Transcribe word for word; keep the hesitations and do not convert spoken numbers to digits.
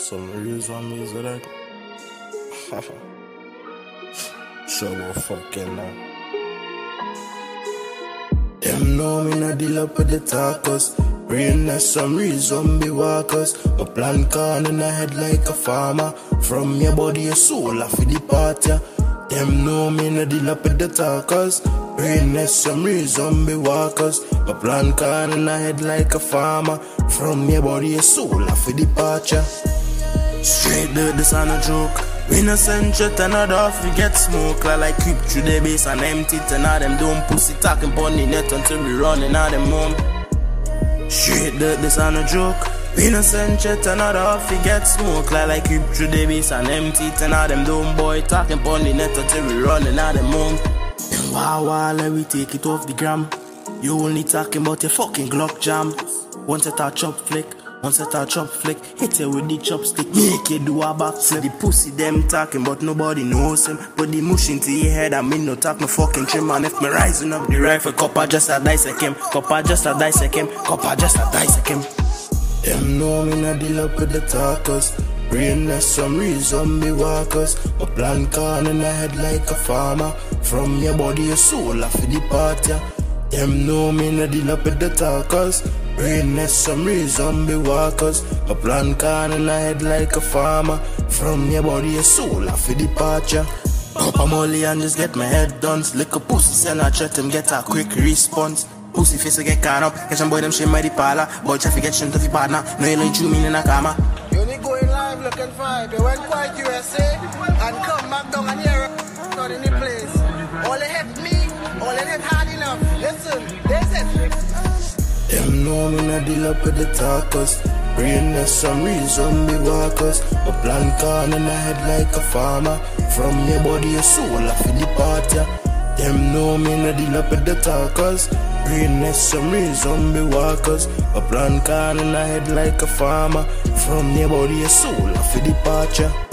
Some real zombies with that. Sure we'll fucking now. Them know me not deal up with the talkers. Brain as some real zombie walkers. My plan can in the head like a farmer. From your body your soul off the part ya. Them know me not deal up with the talkers. Brain as some real zombie walkers. My plan can in the head like a farmer. From your body your soul off the part ya. Straight dirt, this ain't a joke. We no send shit and not off, we get smoke. Like, like creep through the base and empty it. And all them dumb pussy talking pon the net until we running out them home. Straight dirt, this ain't a joke. We no send shit and not off, we get smoke. Like, like creep through the base and empty it. And all them dumb boy talking pon the net until we running out them home. Then wow wow, let we take it off the gram. You only talking about your fucking Glock jam. Once a touch up flick. Once I touch up flick, hit you with the chopstick, make you do a backflip. The pussy them talking, but nobody knows him. Put the mush into your head, I mean no talk, no fucking trim. And if me rising up the rifle, copper just a dissect him. Copper just a dissect him. Copper just a dissect him. Them know me not deal up with the talkers. Brainless some real zombie walkers. My plan can in the head like a farmer. From your body your soul off the part ya. Them know me not deal up with the talkers. Brainless some real zombie walkers. My plan can in the head like a farmer. From your body your soul off the departure. Up a molly and just get my head done. Lick a pussy send a chat him get a quick response. Pussy face to get caught up. Catch some boy them shame by the parlor. Boy try to get shit to the partner. No you ain't chew me in a karma. You only going live looking fine. They went quite U S A and come back down and here not in the place. All they hit me, all they hit hard enough. Listen, listen. Them know me not deal up with the talkers. Brainless some real zombie walkers. My plan can in the head like a farmer. From your body your soul off the part ya. Them know me not deal up with the talkers. Brainless some real zombie walkers. My plan can in the head like a farmer. From your body your soul off the part ya.